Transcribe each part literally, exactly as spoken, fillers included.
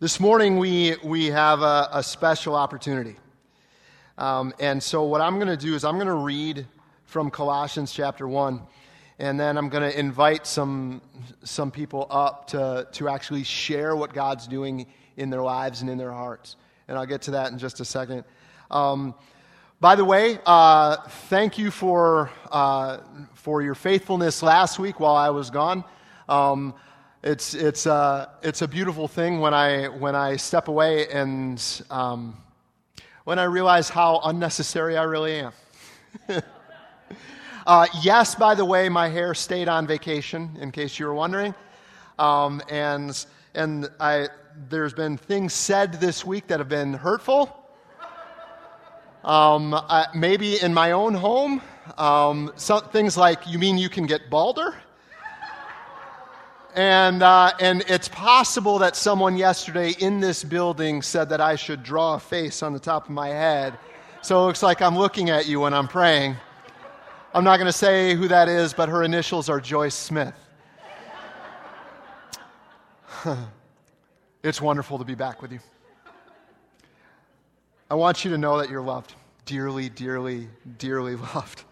This morning we we have a, a special opportunity. Um, and so what I'm going to do is I'm going to read from Colossians chapter one, and then I'm going to invite some some people up to, to actually share what God's doing in their lives and in their hearts. And I'll get to that in just a second. Um, by the way, uh, thank you for uh, for your faithfulness last week while I was gone. Um, It's it's uh it's a beautiful thing when I when I step away and um, when I realize how unnecessary I really am. uh, yes, by the way, my hair stayed on vacation, in case you were wondering, um, and and I there's been things said this week that have been hurtful. Um, I, maybe in my own home, um, some things like, "You mean you can get balder?" And uh, and it's possible that someone yesterday in this building said that I should draw a face on the top of my head. So it looks like I'm looking at you when I'm praying. I'm not going to say who that is, but her initials are Joyce Smith. It's wonderful to be back with you. I want you to know that you're loved. Dearly, dearly, dearly loved.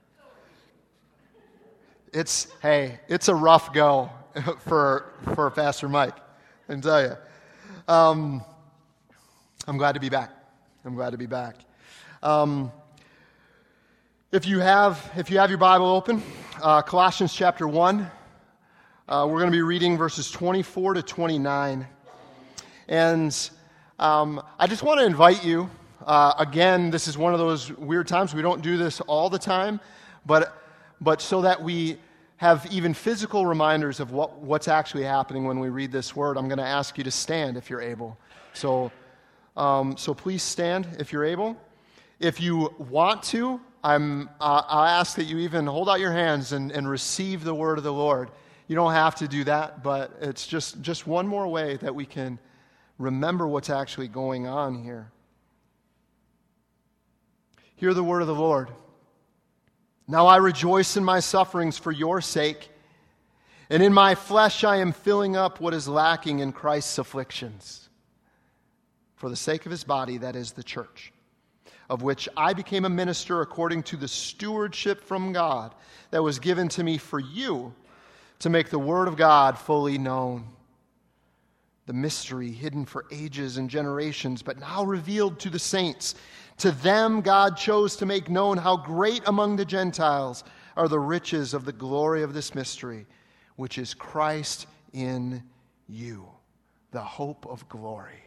It's, hey, it's a rough go for for Pastor Mike, I can tell you. Um, I'm glad to be back. I'm glad to be back. Um, if you have if you have your Bible open, uh, Colossians chapter one, uh, we're going to be reading verses twenty-four to twenty-nine. And um, I just want to invite you, uh, again, this is one of those weird times. We don't do this all the time, but but so that we have even physical reminders of what, what's actually happening when we read this word, I'm going to ask you to stand if you're able. So, um, so please stand if you're able. If you want to, I'm, uh, I'll ask that you even hold out your hands and, and receive the word of the Lord. You don't have to do that, but it's just, just one more way that we can remember what's actually going on here. Hear the word of the Lord. Now I rejoice in my sufferings for your sake, and in my flesh I am filling up what is lacking in Christ's afflictions, for the sake of his body, that is the church, of which I became a minister according to the stewardship from God that was given to me for you, to make the word of God fully known, the mystery hidden for ages and generations, but now revealed to the saints. To them God chose to make known how great among the Gentiles are the riches of the glory of this mystery, which is Christ in you, the hope of glory.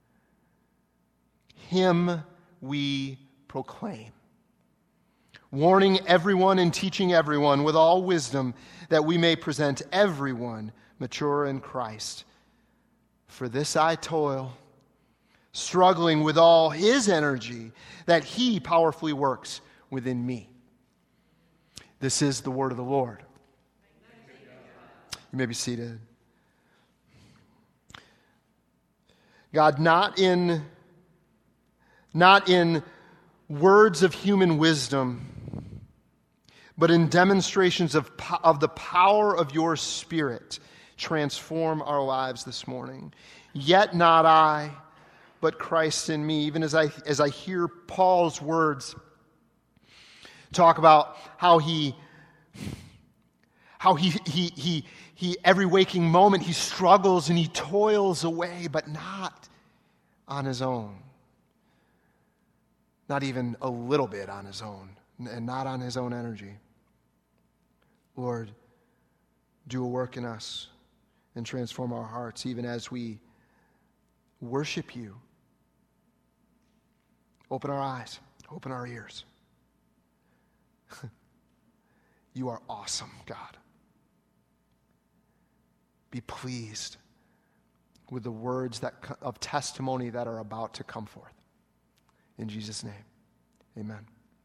Him we proclaim, warning everyone and teaching everyone with all wisdom, that we may present everyone mature in Christ. For this I toil, struggling with all his energy that he powerfully works within me. This is the word of the Lord. You may be seated. God, not in, not in words of human wisdom, but in demonstrations of, of the power of your Spirit, transform our lives this morning. Yet not I, but Christ in me. Even as I as I hear Paul's words talk about how he how he he he he every waking moment he struggles and he toils away, but not on his own. Not even a little bit on his own, and not on his own energy. Lord, do a work in us and transform our hearts even as we worship you. Open our eyes. Open our ears. You are awesome, God. Be pleased with the words that of testimony that are about to come forth. In Jesus' name, amen.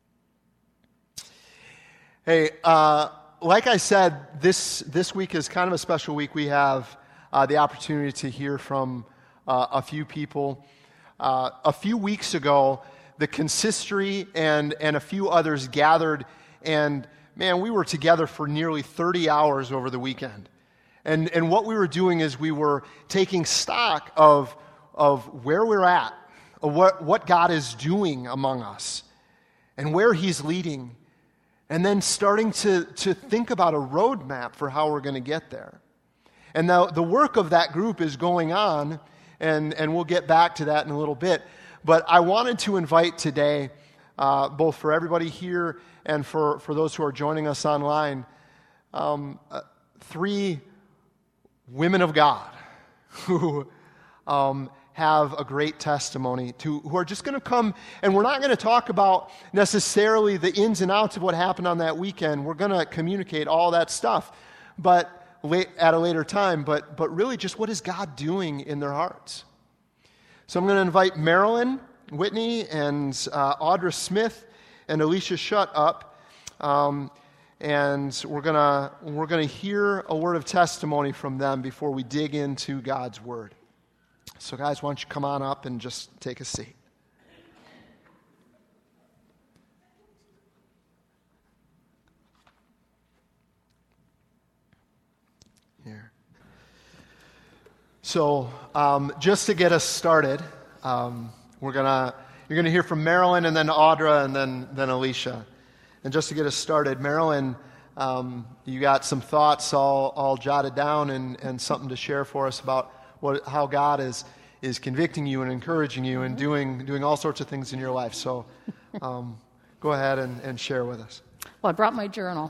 Hey, uh, like I said, this, this week is kind of a special week. We have uh, the opportunity to hear from uh, a few people. Uh, a few weeks ago, the consistory and, and a few others gathered, and man, we were together for nearly thirty hours over the weekend. And, and what we were doing is we were taking stock of of where we're at, of what, what God is doing among us, and where He's leading, and then starting to, to think about a roadmap for how we're going to get there. And now the work of that group is going on, and, and we'll get back to that in a little bit. But I wanted to invite today, uh, both for everybody here and for, for those who are joining us online, um, uh, three women of God who um, have a great testimony, to who are just going to come, and we're not going to talk about necessarily the ins and outs of what happened on that weekend. We're going to communicate all that stuff, but late, at a later time, but, but really just what is God doing in their hearts. So I'm going to invite Marilyn Whitney and uh, Audra Smith and Alicia Shutt up, um, and we're going to we're going to hear a word of testimony from them before we dig into God's Word. So guys, why don't you come on up and just take a seat. Here. So um, just to get us started, um, we're gonna you're gonna hear from Marilyn and then Audra and then then Alicia. And just to get us started, Marilyn, um, you got some thoughts all all jotted down and, and something to share for us about what how God is is convicting you and encouraging you and doing doing all sorts of things in your life. So um, go ahead and, and share with us. Well, I brought my journal.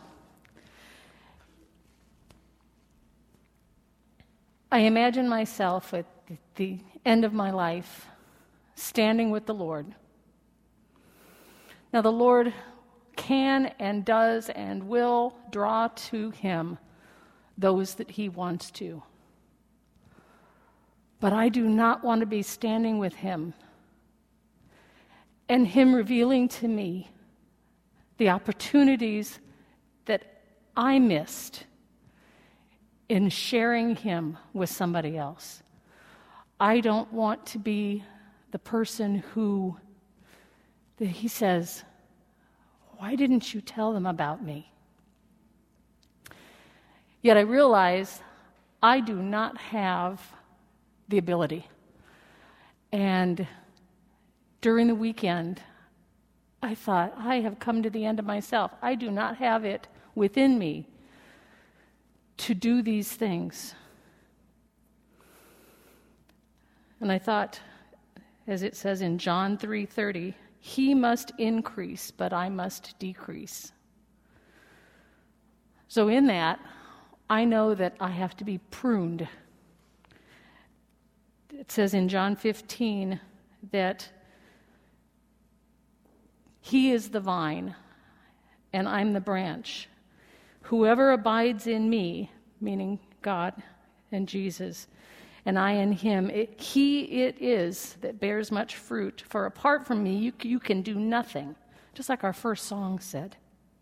I imagine myself at the end of my life standing with the Lord. Now, the Lord can and does and will draw to Him those that He wants to. But I do not want to be standing with Him and Him revealing to me the opportunities that I missed in sharing Him with somebody else. I don't want to be the person who, that He says, why didn't you tell them about me? Yet I realize I do not have the ability. And during the weekend, I thought, I have come to the end of myself. I do not have it within me to do these things. And I thought, as it says in John three thirty, He must increase, but I must decrease. So in that, I know that I have to be pruned. It says in John fifteen that He is the vine, and I'm the branch. Whoever abides in me, meaning God and Jesus, and I in Him, it, He it is that bears much fruit. For apart from me, you, you can do nothing, just like our first song said.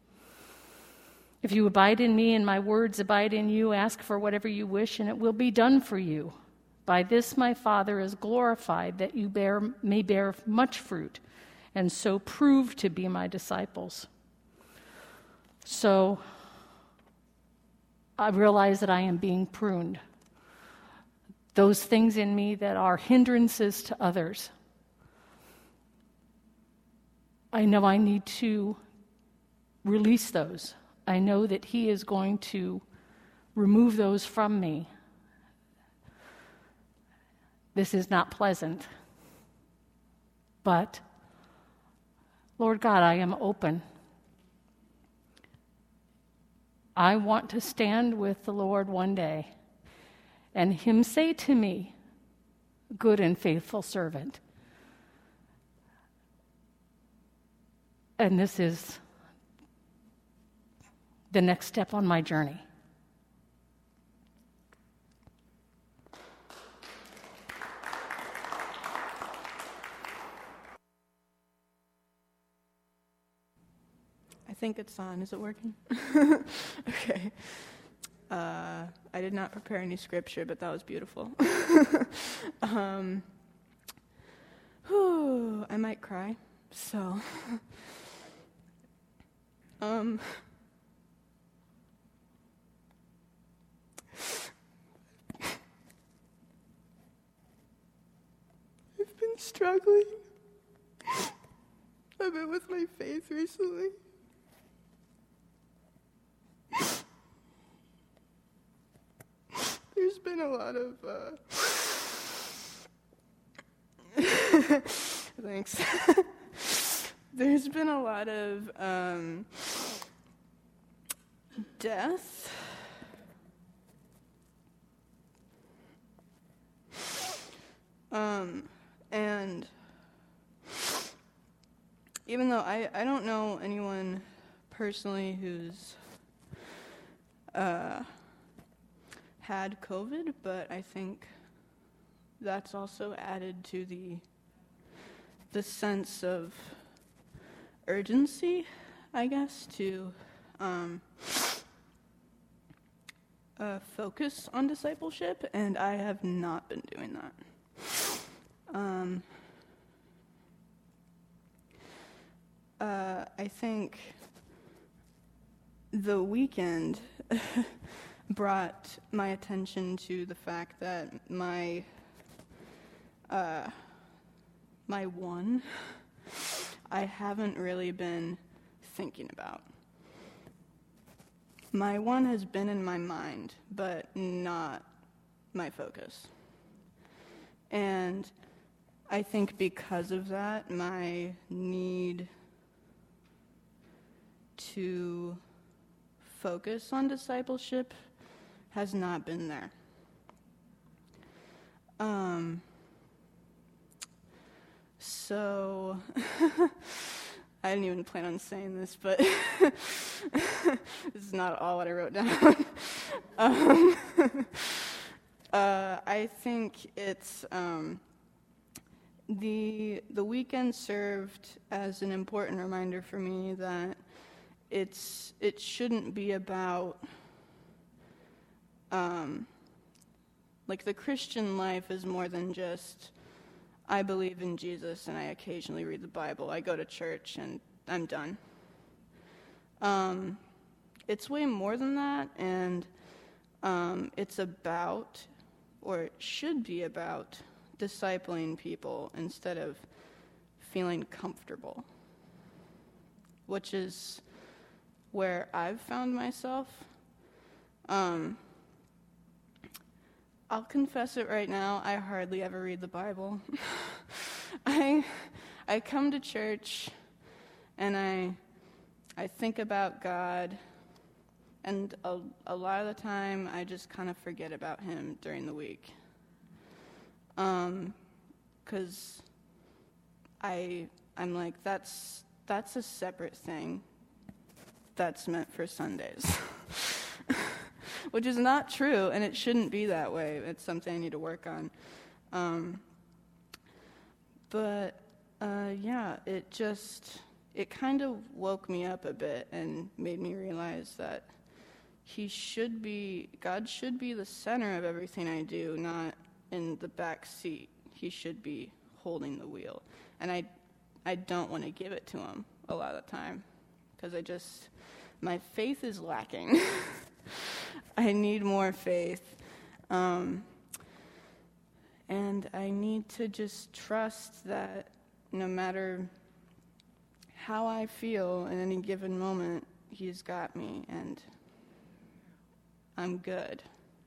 If you abide in me and my words abide in you, ask for whatever you wish, and it will be done for you. By this my Father is glorified, that you bear may bear much fruit, and so prove to be my disciples. So I realize that I am being pruned. Those things in me that are hindrances to others, I know I need to release those. I know that He is going to remove those from me. This is not pleasant, but Lord God, I am open. I want to stand with the Lord one day and Him say to me, good and faithful servant. And this is the next step on my journey. I think it's on. Is it working? Okay. Uh, I did not prepare any scripture, but that was beautiful. um, whew, I might cry. So, um, been struggling a bit with my faith recently. There's been a lot of, uh... thanks. There's been a lot of, um, death. Um, and even though I, I don't know anyone personally who's uh, had COVID, but I think that's also added to the the sense of urgency, I guess, to um, uh, focus on discipleship, and I have not been doing that. Um, uh, I think the weekend brought my attention to the fact that my uh, my one I haven't really been thinking about. My one has been in my mind, but not my focus. And I think because of that, my need to focus on discipleship has not been there. Um, so, I didn't even plan on saying this, but this is not all what I wrote down. um, uh, I think it's um, the the weekend served as an important reminder for me that it's it shouldn't be about um, like the Christian life is more than just I believe in Jesus and I occasionally read the Bible. I go to church and I'm done. Um, it's way more than that, and um, it's about, or it should be about, discipling people instead of feeling comfortable, which is where I've found myself. Um, I'll confess it right now, I hardly ever read the Bible. I I come to church and I I think about God, and a, a lot of the time I just kind of forget about him during the week. Um, 'cause I I'm like that's that's a separate thing that's meant for Sundays. Which is not true, and it shouldn't be that way. It's something I need to work on. Um, but, uh, yeah, it just, it kind of woke me up a bit and made me realize that he should be, God should be the center of everything I do, not in the back seat. He should be holding the wheel. And I, I don't want to give it to him a lot of the time, because I just, my faith is lacking. I need more faith, um, and I need to just trust that no matter how I feel in any given moment, he's got me, and I'm good.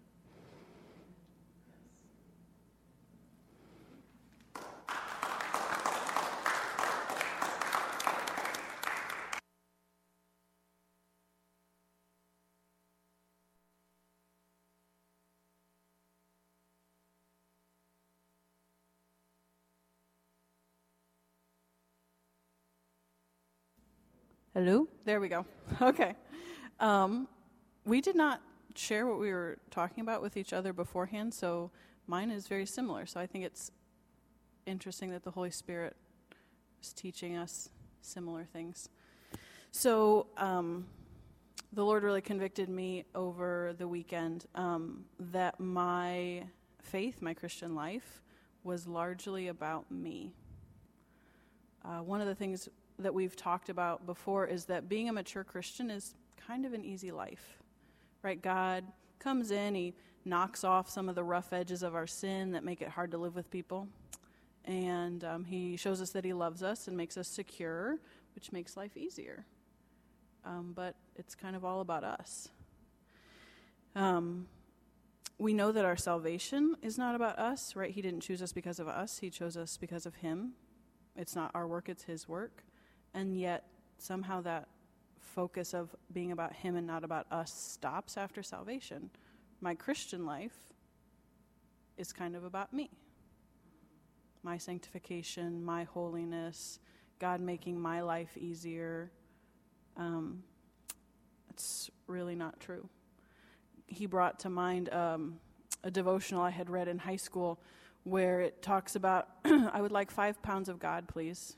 Hello? There we go. Okay. Um, we did not share what we were talking about with each other beforehand, so mine is very similar. So I think it's interesting that the Holy Spirit is teaching us similar things. So um, the Lord really convicted me over the weekend um, that my faith, my Christian life, was largely about me. Uh, one of the things that we've talked about before is that being a mature Christian is kind of an easy life, right? God comes in, he knocks off some of the rough edges of our sin that make it hard to live with people, And um, he shows us that he loves us and makes us secure, which makes life easier. Um, but it's kind of all about us. Um, we know that our salvation is not about us, right? He didn't choose us because of us. He chose us because of him. It's not our work, it's his work. And yet, somehow that focus of being about him and not about us stops after salvation. My Christian life is kind of about me. My sanctification, my holiness, God making my life easier. Um, it's really not true. He brought to mind um, a devotional I had read in high school where it talks about, I would like five pounds of God, please.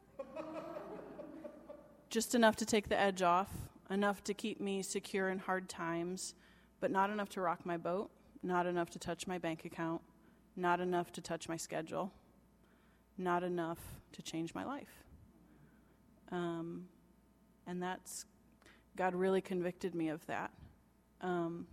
Just enough to take the edge off, enough to keep me secure in hard times, but not enough to rock my boat, not enough to touch my bank account, not enough to touch my schedule. Not enough to change my life. Um, and that's, God really convicted me of that. Um,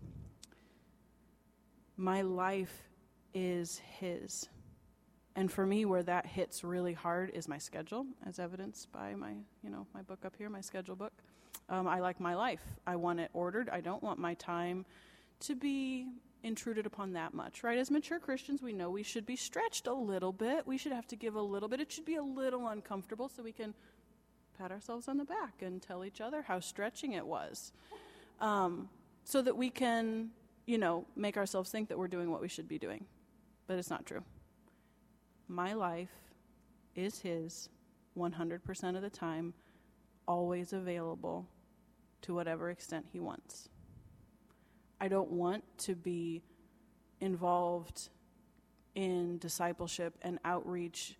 my life is his. And for me, where that hits really hard is my schedule, as evidenced by my, you know, my book up here, my schedule book. Um, I like my life. I want it ordered. I don't want my time to be intruded upon that much, right? As mature Christians, we know we should be stretched a little bit. We should have to give a little bit. It should be a little uncomfortable so we can pat ourselves on the back and tell each other how stretching it was. Um, so that we can, you know, make ourselves think that we're doing what we should be doing. But it's not true. My life is his one hundred percent of the time, always available to whatever extent he wants. I don't want to be involved in discipleship and outreach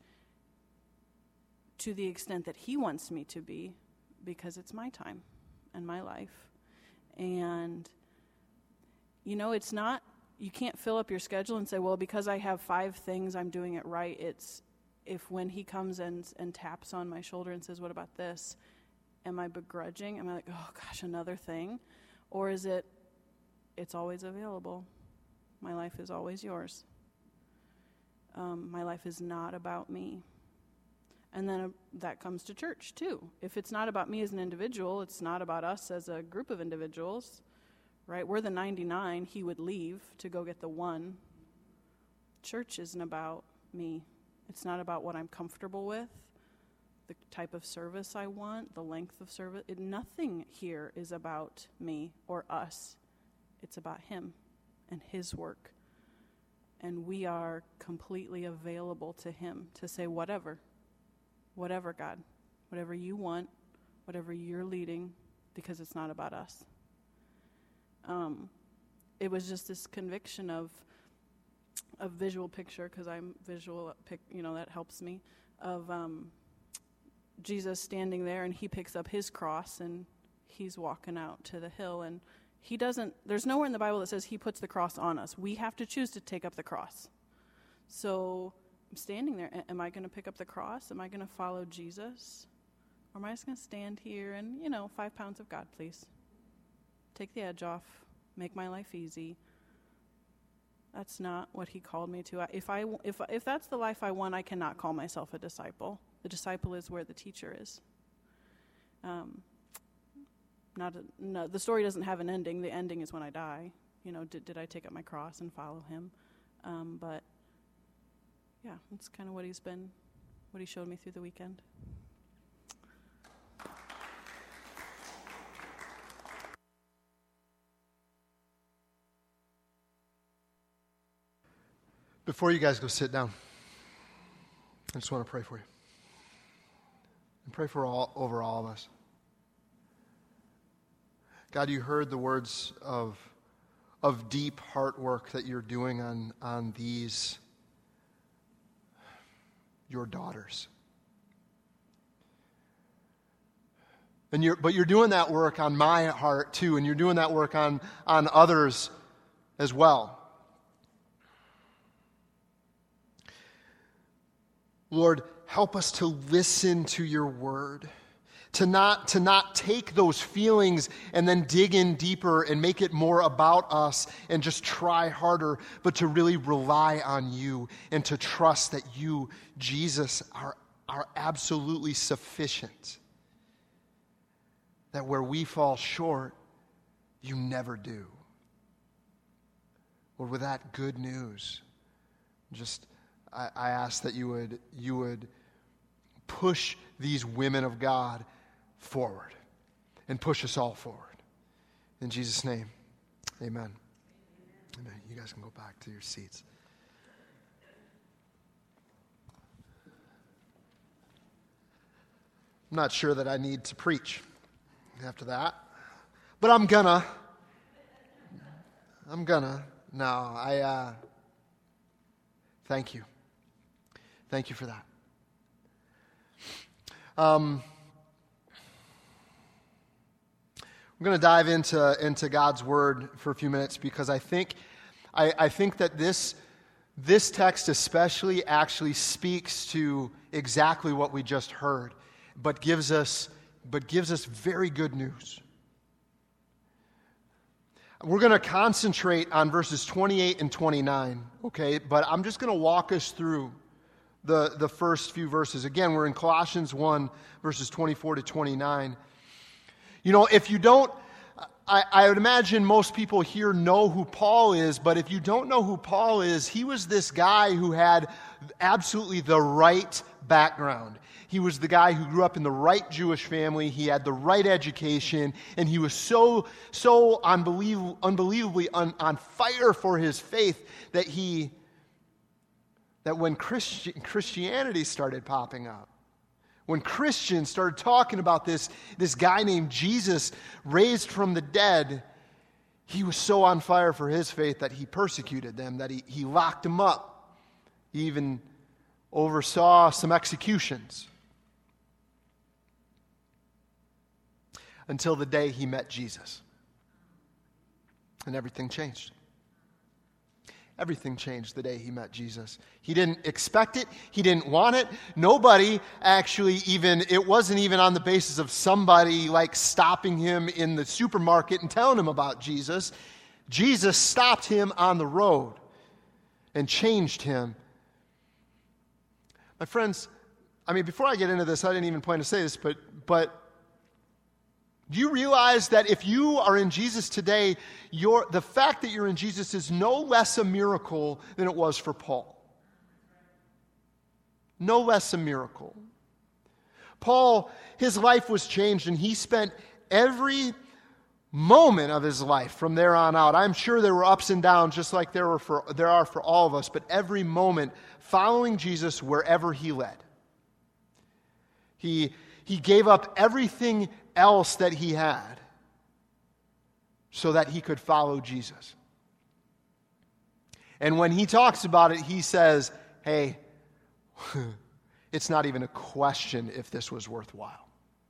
to the extent that he wants me to be, because it's my time and my life. And, you know, it's not, you can't fill up your schedule and say, well, because I have five things, I'm doing it right. It's if when he comes and, and taps on my shoulder and says, what about this? Am I begrudging? Am I like, oh gosh, another thing? Or is it, it's always available. My life is always yours. Um, my life is not about me. And then uh, that comes to church, too. If it's not about me as an individual, it's not about us as a group of individuals, right? We're the ninety-nine. He would leave to go get the one. Church isn't about me. It's not about what I'm comfortable with, the type of service I want, the length of service. It, nothing here is about me or us. It's about him and his work. And we are completely available to him to say whatever. Whatever, God. Whatever you want. Whatever you're leading. Because it's not about us. Um, it was just this conviction of a visual picture, because I'm visual, pic, you know, that helps me, of um, Jesus standing there, and he picks up his cross, and he's walking out to the hill, and he doesn't, there's nowhere in the Bible that says he puts the cross on us. We have to choose to take up the cross. So I'm standing there. Am I going to pick up the cross? Am I going to follow Jesus? Or am I just going to stand here and, you know, five pounds of God, please? Take the edge off. Make my life easy. That's not what he called me to. If I, if, if that's the life I want, I cannot call myself a disciple. The disciple is where the teacher is. Um, Not a, no, the story doesn't have an ending. The ending is when I die. You know, did, did I take up my cross and follow him? Um, but, yeah, that's kind of what he's been, what he showed me through the weekend. Before you guys go sit down, I just want to pray for you. And pray for all over all of us. God, you heard the words of, of deep heart work that you're doing on, on these, your daughters. And you're, but you're doing that work on my heart too, and you're doing that work on, on others as well. Lord, help us to listen to your word. To not, to not take those feelings and then dig in deeper and make it more about us and just try harder, but to really rely on you and to trust that you, Jesus, are, are absolutely sufficient. That where we fall short, you never do. Lord, with that good news, just I, I ask that you would you would push these women of God forward and push us all forward. In Jesus' name, amen. Amen. You guys can go back to your seats. I'm not sure that I need to preach after that, but I'm gonna. I'm gonna. No, I, uh, thank you. Thank you for that. Um, I'm going to dive into, into God's Word for a few minutes because I think, I, I think that this, this text especially actually speaks to exactly what we just heard, but gives us, but gives us very good news. We're going to concentrate on verses twenty-eight and twenty-nine, okay? But I'm just going to walk us through the, the first few verses. Again, we're in Colossians one, verses twenty-four to twenty-nine. You know, if you don't, I, I would imagine most people here know who Paul is, but if you don't know who Paul is, he was this guy who had absolutely the right background. He was the guy who grew up in the right Jewish family. He had the right education, and he was so, so unbelievable, unbelievably on, on fire for his faith that he, that when Christi- Christianity started popping up, when Christians started talking about this, this guy named Jesus raised from the dead, he was so on fire for his faith that he persecuted them, that he, he locked them up. He even oversaw some executions. Until the day he met Jesus. And everything changed. Everything changed the day he met Jesus. He didn't expect it. He didn't want it. Nobody actually even, it wasn't even on the basis of somebody like stopping him in the supermarket and telling him about Jesus. Jesus stopped him on the road and changed him. My friends, I mean, before I get into this, I didn't even plan to say this, but but do you realize that if you are in Jesus today, your, the fact that you're in Jesus is no less a miracle than it was for Paul? No less a miracle. Paul, his life was changed, and he spent every moment of his life from there on out. I'm sure there were ups and downs, just like there were for there are for all of us, but every moment following Jesus wherever he led. He he gave up everything else that he had so that he could follow Jesus. And when he talks about it, he says, hey, it's not even a question if this was worthwhile.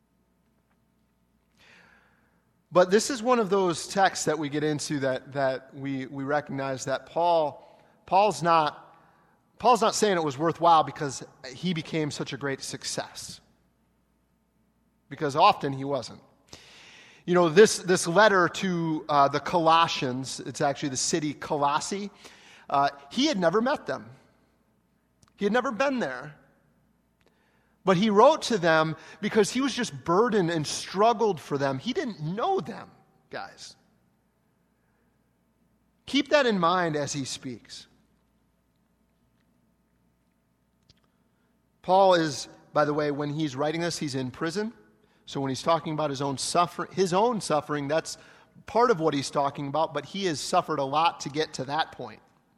But this is one of those texts that we get into that, that we, we recognize that Paul, Paul's not, Paul's not saying it was worthwhile because he became such a great success. Because often he wasn't. You know, this, this letter to uh, the Colossians, it's actually the city Colossae, uh, he had never met them. He had never been there. But he wrote to them because he was just burdened and struggled for them. He didn't know them, guys. Keep that in mind as he speaks. Paul is, by the way, when he's writing this, he's in prison. So when he's talking about his own suffer- his own suffering, that's part of what he's talking about, but he has suffered a lot to get to that point.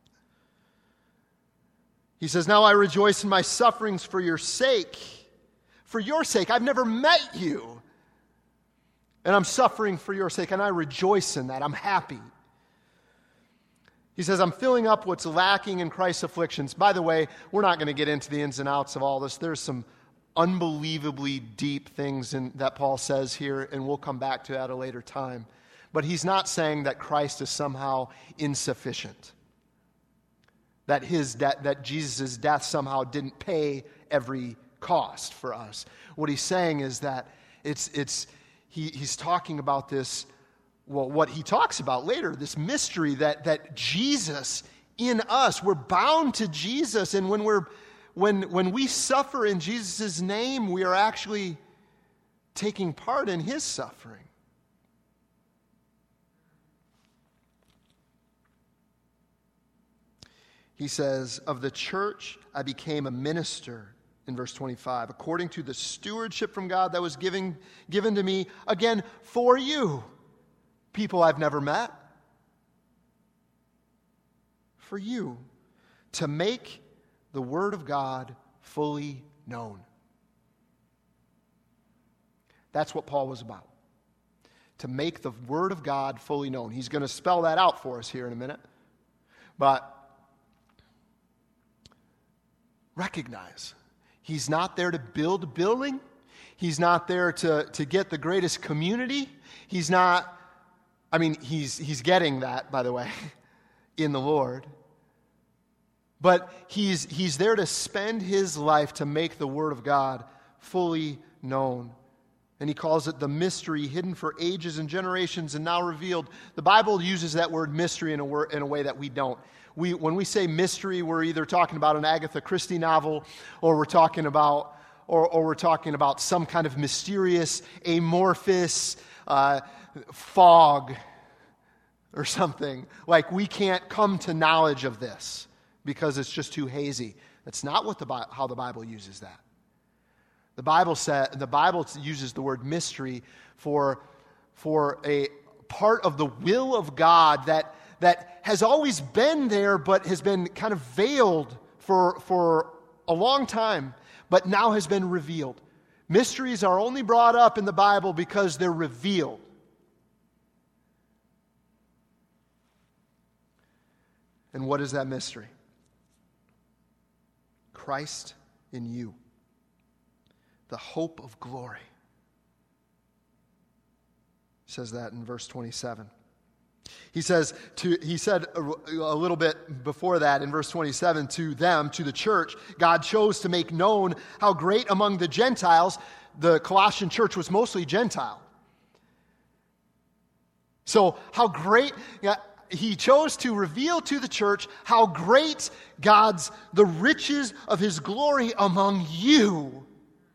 He says, now I rejoice in my sufferings for your sake. For your sake. I've never met you. And I'm suffering for your sake, and I rejoice in that. I'm happy. He says, I'm filling up what's lacking in Christ's afflictions. By the way, we're not going to get into the ins and outs of all this. There's some unbelievably deep things in, that Paul says here, and we'll come back to that at a later time. But he's not saying that Christ is somehow insufficient. That his de- that Jesus' death somehow didn't pay every cost for us. What he's saying is that It's, it's, he, he's talking about this, well, what he talks about later, this mystery that, that Jesus in us, we're bound to Jesus, and when we're when when we suffer in Jesus' name, we are actually taking part in his suffering. He says, of the church I became a minister, in verse twenty-five, according to the stewardship from God that was given, given to me, again, for you, people I've never met. For you, to make the word of God fully known. That's what Paul was about. To make the word of God fully known. He's going to spell that out for us here in a minute. But recognize, he's not there to build a building. He's not there to, to get the greatest community. He's not, I mean, he's he's getting that, by the way, in the Lord. But he's he's there to spend his life to make the Word of God fully known. And he calls it the mystery hidden for ages and generations and now revealed. The Bible uses that word mystery in a, word, in a way that we don't. We, when we say mystery, we're either talking about an Agatha Christie novel, or we're talking about, or, or we're talking about some kind of mysterious, amorphous uh, fog or something. Like we can't come to knowledge of this because it's just too hazy. That's not what the how the Bible uses that. The Bible said the Bible uses the word mystery for for a part of the will of God that that has always been there, but has been kind of veiled for for a long time, but now has been revealed. Mysteries are only brought up in the Bible because they're revealed. And what is that mystery? Christ in you, the hope of glory. He says that in verse twenty-seven. He says to he said a, a little bit before that in verse twenty-seven, to them, to the church, God chose to make known how great among the Gentiles. The Colossian church was mostly Gentile. So how great, yeah, he chose to reveal to the church how great God's, the riches of his glory among you.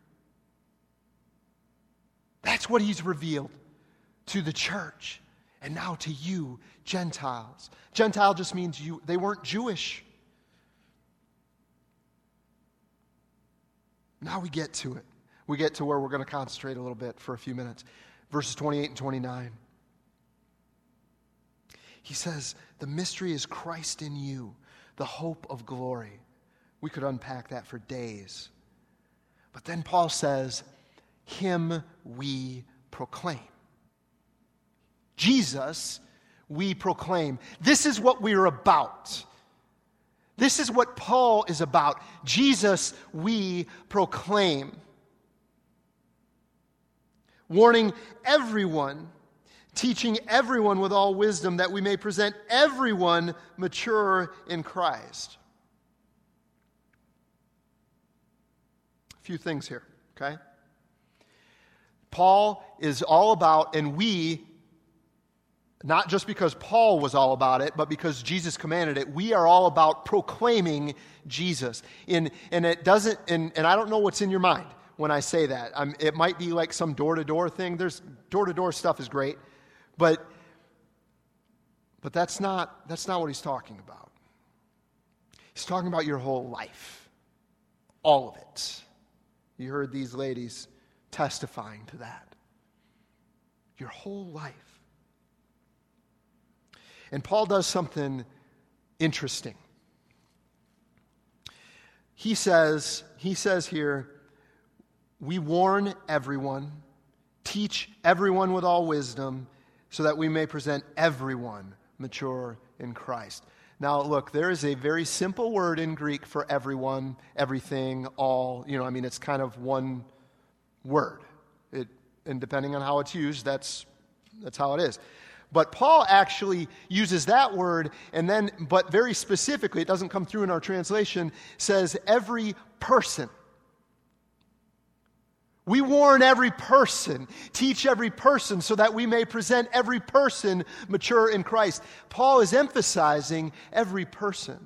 That's what he's revealed to the church. And now to you, Gentiles. Gentile just means you, they weren't Jewish. Now we get to it. We get to where we're going to concentrate a little bit for a few minutes. Verses twenty-eight and twenty-nine. He says, the mystery is Christ in you, the hope of glory. We could unpack that for days. But then Paul says, him we proclaim. Jesus we proclaim. This is what we're about. This is what Paul is about. Jesus we proclaim. Warning everyone, teaching everyone with all wisdom, that we may present everyone mature in Christ. A few things here, okay? Paul is all about, and we, not just because Paul was all about it, but because Jesus commanded it, we are all about proclaiming Jesus. In, and it doesn't, and, and I don't know what's in your mind when I say that. I'm, it might be like some door-to-door thing. There's door-to-door stuff is great, but but that's not that's not what he's talking about. He's talking about your whole life, all of it. You heard these ladies testifying to that. Your whole life. And Paul does something interesting. He says, he says here, we warn everyone, teach everyone with all wisdom, so that we may present everyone mature in Christ. Now, look, there is a very simple word in Greek for everyone, everything, all. You know, I mean, it's kind of one word. It, and depending on how it's used, that's that's how it is. But Paul actually uses that word, and then, but very specifically, it doesn't come through in our translation, says every person. We warn every person, teach every person, so that we may present every person mature in Christ. Paul is emphasizing every person.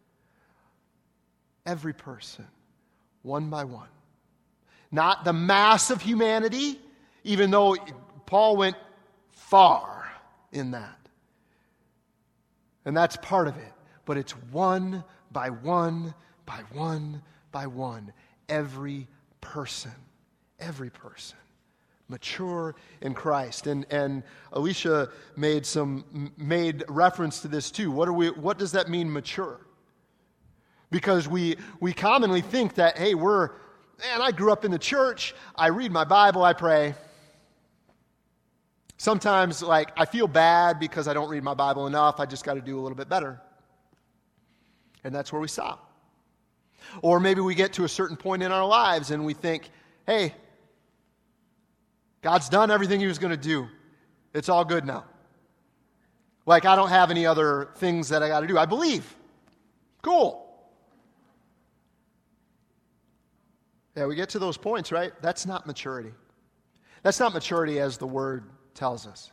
Every person, one by one. Not the mass of humanity, even though Paul went far in that. And that's part of it. But it's one by one, by one, by one. Every person. Every person. Mature in Christ. And and Alicia made some made reference to this too. What are we what does that mean, mature? Because we we commonly think that, hey, we're man, I grew up in the church, I read my Bible, I pray. Sometimes, like, I feel bad because I don't read my Bible enough. I just got to do a little bit better. And that's where we stop. Or maybe we get to a certain point in our lives and we think, hey, God's done everything He was going to do. It's all good now. Like, I don't have any other things that I got to do. I believe. Cool. Yeah, we get to those points, right? That's not maturity. That's not maturity as the Word tells us.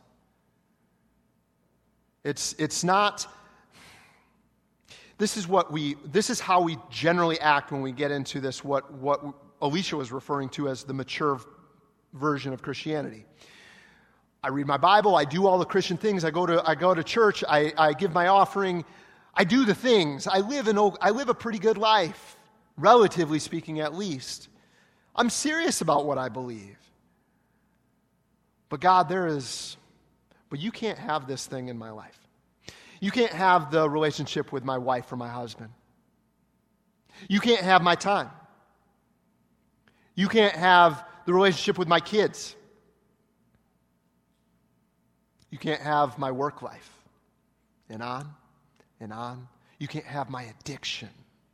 It's it's not. This is what we. This is how we generally act when we get into this. What what Alicia was referring to as the mature version of Christianity. I read my Bible. I do all the Christian things. I go to I go to church. I, I give my offering. I do the things. I live an I live a pretty good life, relatively speaking, at least. I'm serious about what I believe. But God, there is, but you can't have this thing in my life. You can't have the relationship with my wife or my husband. You can't have my time. You can't have the relationship with my kids. You can't have my work life. And on and on. You can't have my addiction.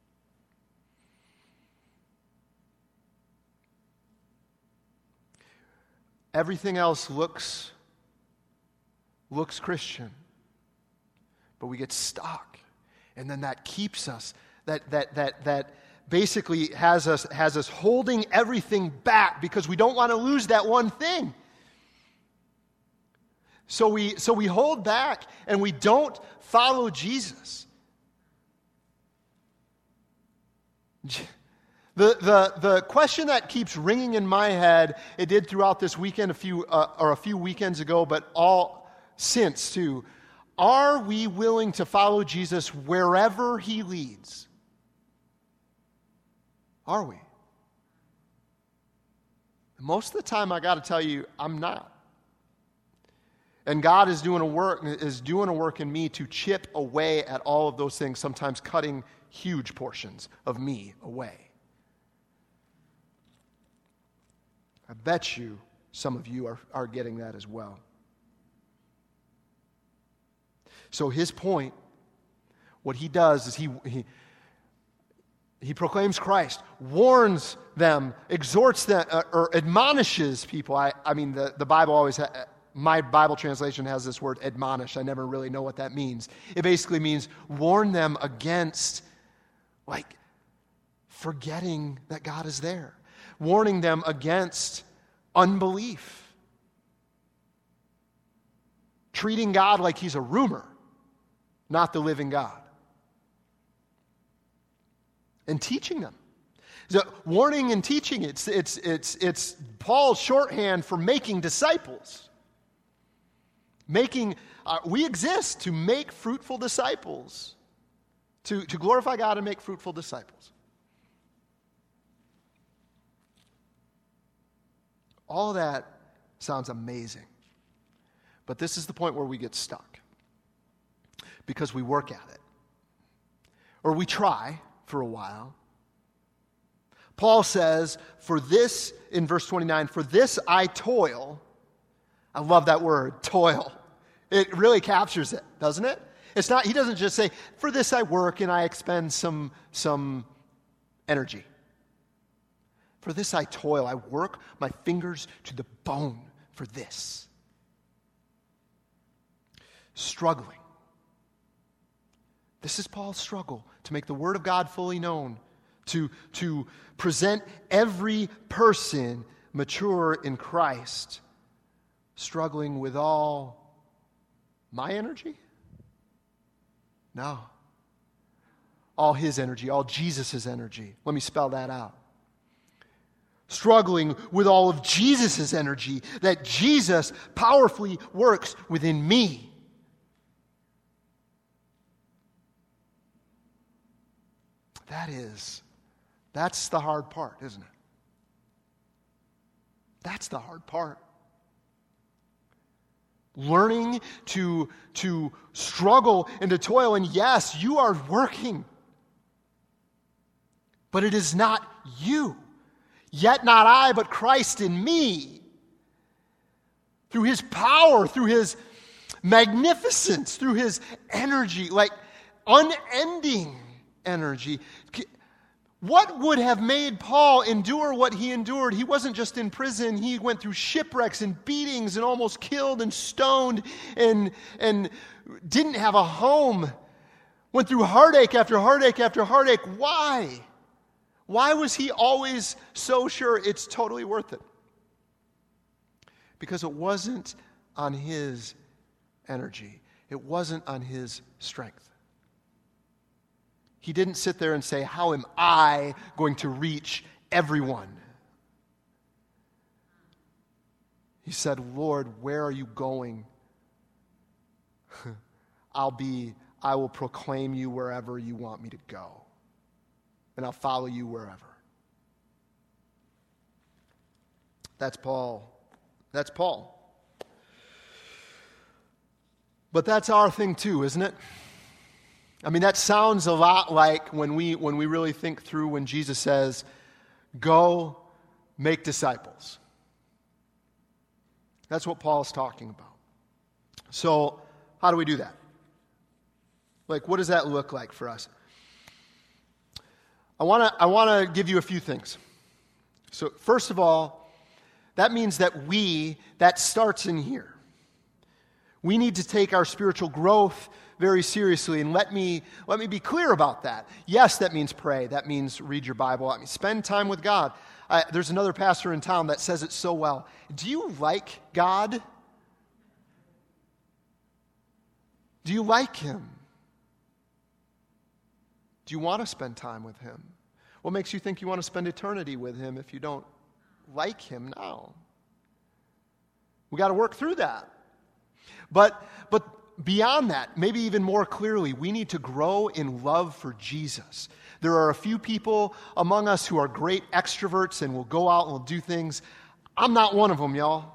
Everything else looks looks Christian, but we get stuck, and then that keeps us. That that that that basically has us has us holding everything back because we don't want to lose that one thing. So we so we hold back and we don't follow Jesus. The, the the question that keeps ringing in my head, it did throughout this weekend, a few uh, or a few weekends ago, but all since too, are we willing to follow Jesus wherever He leads? Are we? Most of the time, I got to tell you, I'm not. And God is doing a work is doing a work in me to chip away at all of those things, sometimes cutting huge portions of me away. I bet you some of you are, are getting that as well. So his point, what he does is he, he, he proclaims Christ, warns them, exhorts them, uh, or admonishes people. I, I mean, the, the Bible always, ha- my Bible translation has this word admonish. I never really know what that means. It basically means warn them against, like, forgetting that God is there. Warning them against unbelief. Treating God like He's a rumor, not the living God. And teaching them. So warning and teaching, it's, it's, it's, it's Paul's shorthand for making disciples. Making, uh, we exist to make fruitful disciples. To, to glorify God and make fruitful disciples. All that sounds amazing. But this is the point where we get stuck. Because we work at it. Or we try for a while. Paul says, for this, in verse twenty-nine, for this I toil. I love that word, toil. It really captures it, doesn't it? It's not, he doesn't just say, for this I work and I expend some, some energy. For this I toil. I work my fingers to the bone for this. Struggling. This is Paul's struggle, to make the Word of God fully known, to, to present every person mature in Christ, struggling with all my energy? No. All his energy, all Jesus' energy. Let me spell that out. Struggling with all of Jesus' energy, that Jesus powerfully works within me. That is, that's the hard part, isn't it? That's the hard part. Learning to, to struggle and to toil, and yes, you are working. But it is not you. Yet not I, but Christ in me. Through his power, through his magnificence, through his energy, like unending energy. What would have made Paul endure what he endured? He wasn't just in prison. He went through shipwrecks and beatings and almost killed and stoned and, and didn't have a home. Went through heartache after heartache after heartache. Why? Why was he always so sure it's totally worth it? Because it wasn't on his energy. It wasn't on his strength. He didn't sit there and say, how am I going to reach everyone? He said, Lord, where are you going? I'll be, I will proclaim you wherever you want me to go. And I'll follow you wherever. That's Paul. That's Paul. But that's our thing too, isn't it? I mean, that sounds a lot like when we when we really think through when Jesus says, go make disciples. That's what Paul is talking about. So, how do we do that? Like, what does that look like for us? I want to I want to give you a few things. So, first of all, that means that we, that starts in here. We need to take our spiritual growth very seriously, and let me let me be clear about that. Yes, that means pray. That means read your Bible. That means spend time with God. Uh, there's another pastor in town that says it so well. Do you like God? Do you like him? Do you want to spend time with him? What makes you think you want to spend eternity with him if you don't like him now? We got to work through that. But but beyond that, maybe even more clearly, we need to grow in love for Jesus. There are a few people among us who are great extroverts and will go out and will do things. I'm not one of them, y'all.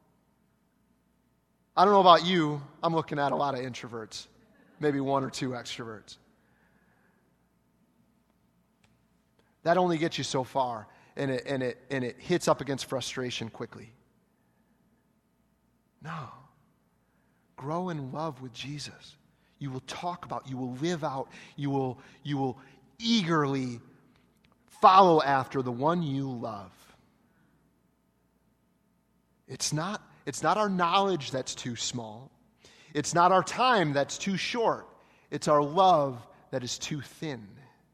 I don't know about you. I'm looking at a lot of introverts, maybe one or two extroverts. That only gets you so far, and it, and it, and it hits up against frustration quickly. No. Grow in love with Jesus. You will talk about, you will live out, you will, you will eagerly follow after the one you love. It's not, it's not our knowledge that's too small. It's not our time that's too short. It's our love that is too thin.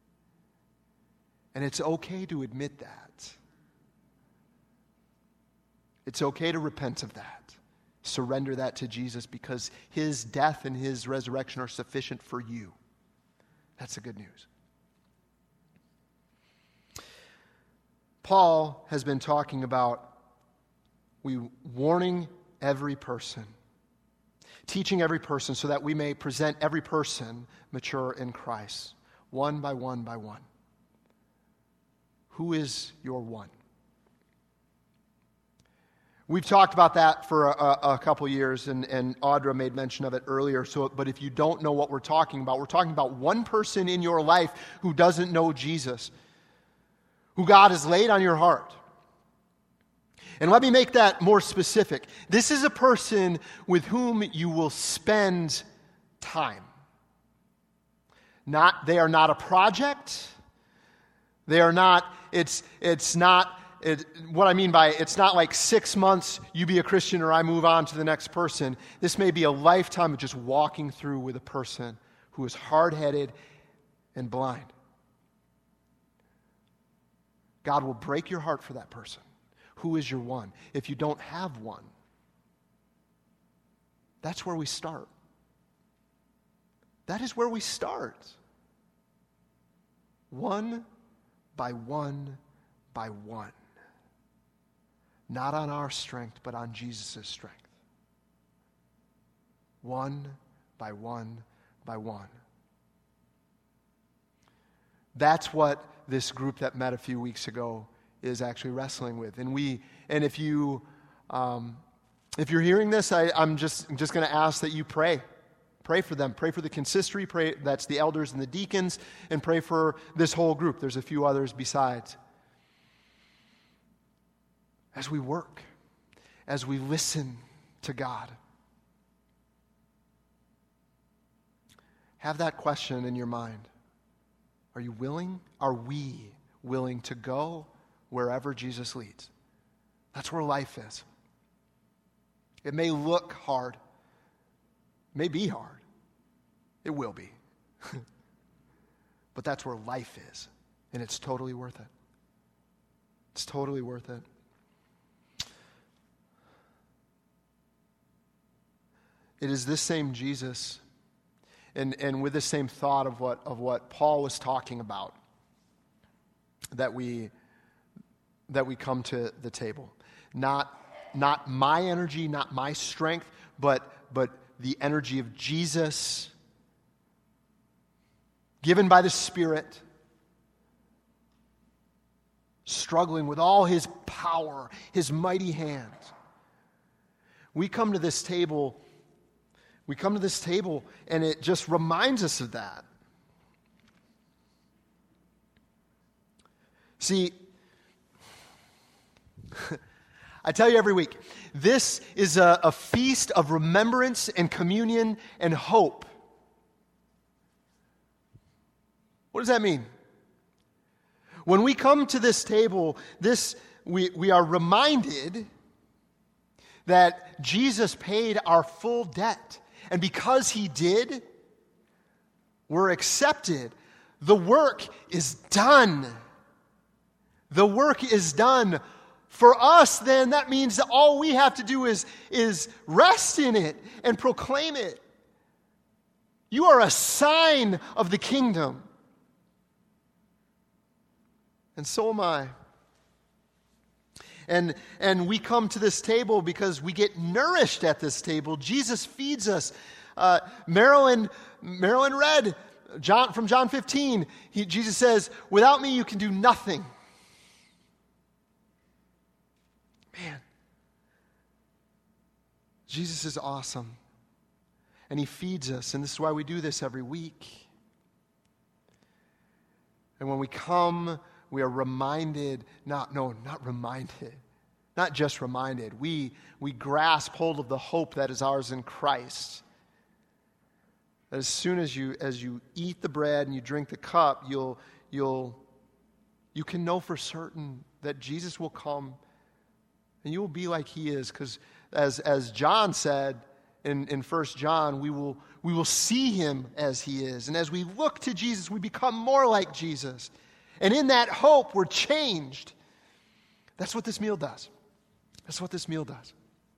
And it's okay to admit that. It's okay to repent of that. Surrender that to Jesus because his death and his resurrection are sufficient for you. That's the good news. Paul has been talking about we warning every person, teaching every person so that we may present every person mature in Christ, one by one by one. Who is your one? We've talked about that for a, a couple years, and, and Audra made mention of it earlier. So, but if you don't know what we're talking about, we're talking about one person in your life who doesn't know Jesus, who God has laid on your heart. And let me make that more specific. This is a person with whom you will spend time. Not, they are not a project. They are not, it's, it's not, It, what I mean by it, it's not like six months, you be a Christian or I move on to the next person. This may be a lifetime of just walking through with a person who is hard-headed and blind. God will break your heart for that person, Who is your one? If you don't have one, that's where we start. That is where we start. One by one by one. Not on our strength, but on Jesus' strength. One by one by one. That's what this group that met a few weeks ago is actually wrestling with. And we, and if you, um, if you're hearing this, I, I'm just just going to ask that you pray. Pray for them. Pray for the consistory. Pray, that's the elders and the deacons, and pray for this whole group. There's a few others besides. As we work, as we listen to God, have that question in your mind. Are you willing? Are we willing to go wherever Jesus leads? That's where life is. It may look hard. It may be hard. It will be. But that's where life is. And it's totally worth it. It's totally worth it. It is this same Jesus, and, and with the same thought of what of what Paul was talking about, that we that we come to the table. Not not my energy, not my strength, but but the energy of Jesus, given by the Spirit, struggling with all his power, his mighty hand. We come to this table, we come to this table, and it just reminds us of that. See, I tell you every week, this is a, a feast of remembrance and communion and hope. What does that mean? When we come to this table, this we, we are reminded that Jesus paid our full debt. And because he did, we're accepted. The work is done. The work is done. For us, then, that means that all we have to do is, is rest in it and proclaim it. You are a sign of the kingdom. And so am I. And, and we come to this table because we get nourished at this table. Jesus feeds us. Uh, Marilyn, Marilyn read John, from John fifteen. He, Jesus says, without me you can do nothing. Man, Jesus is awesome. And he feeds us. And this is why we do this every week. And when we come, we are reminded, not, no, not reminded, not just reminded. We, we grasp hold of the hope that is ours in Christ. That as soon as you, as you eat the bread and you drink the cup, you'll, you'll, you can know for certain that Jesus will come and you will be like he is. Because as, as John said in, in First John, we will, we will see him as he is. And as we look to Jesus, we become more like Jesus. And in that hope, we're changed. That's what this meal does. That's what this meal does.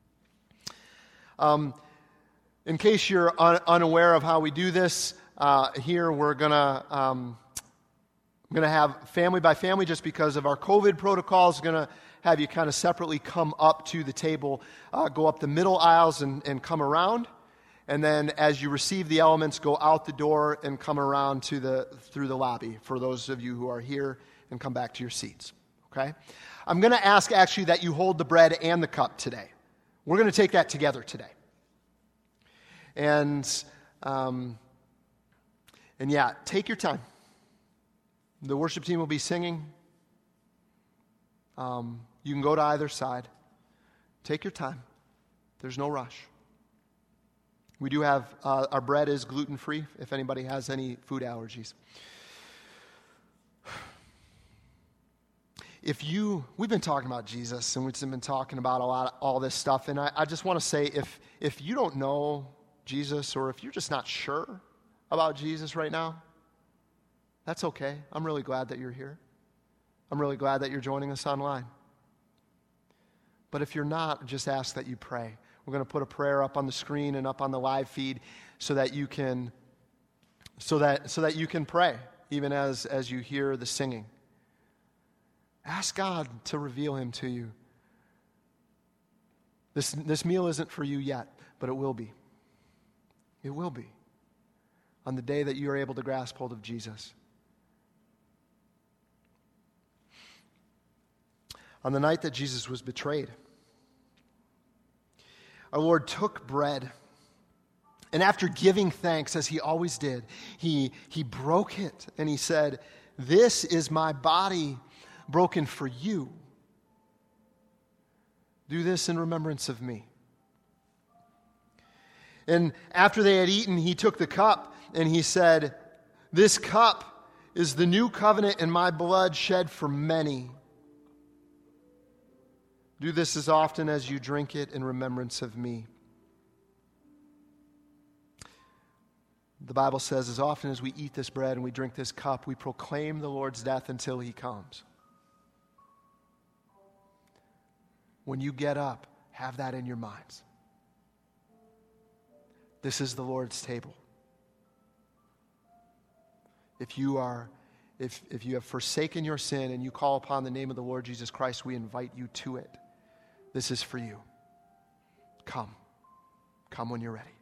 Um, in case you're un- unaware of how we do this, uh, here we're gonna um, gonna have family by family, just because of our COVID protocols. Gonna have you kind of separately come up to the table, uh, go up the middle aisles and, and come around. And then as you receive the elements, go out the door and come around to the through the lobby for those of you who are here, and come back to your seats. Okay? I'm going to ask actually that you hold the bread and the cup today. We're going to take that together today. And, um, and yeah, take your time. The worship team will be singing. Um, you can go to either side. Take your time. There's no rush. We do have, uh, our bread is gluten-free if anybody has any food allergies. If you, we've been talking about Jesus, and we've been talking about a lot of all this stuff, and I, I just want to say, if if you don't know Jesus, or if you're just not sure about Jesus right now, that's okay. I'm really glad that you're here. I'm really glad that you're joining us online. But if you're not, just ask that you pray. We're going to put a prayer up on the screen and up on the live feed so that you can so that so that you can pray even as as you hear the singing. Ask God to reveal him to you. This this meal isn't for you yet, but it will be. It will be on the day that you are able to grasp hold of Jesus. On the night that Jesus was betrayed, our Lord took bread, and after giving thanks, as he always did, he, he broke it, and he said, "This is my body broken for you. Do this in remembrance of me." And after they had eaten, he took the cup, and he said, "This cup is the new covenant in my blood shed for many. Do this as often as you drink it in remembrance of me." The Bible says, as often as we eat this bread and we drink this cup, we proclaim the Lord's death until he comes. When you get up, have that in your minds. This is the Lord's table. If you are, if, if you have forsaken your sin and you call upon the name of the Lord Jesus Christ, we invite you to it. This is for you. Come. Come when you're ready.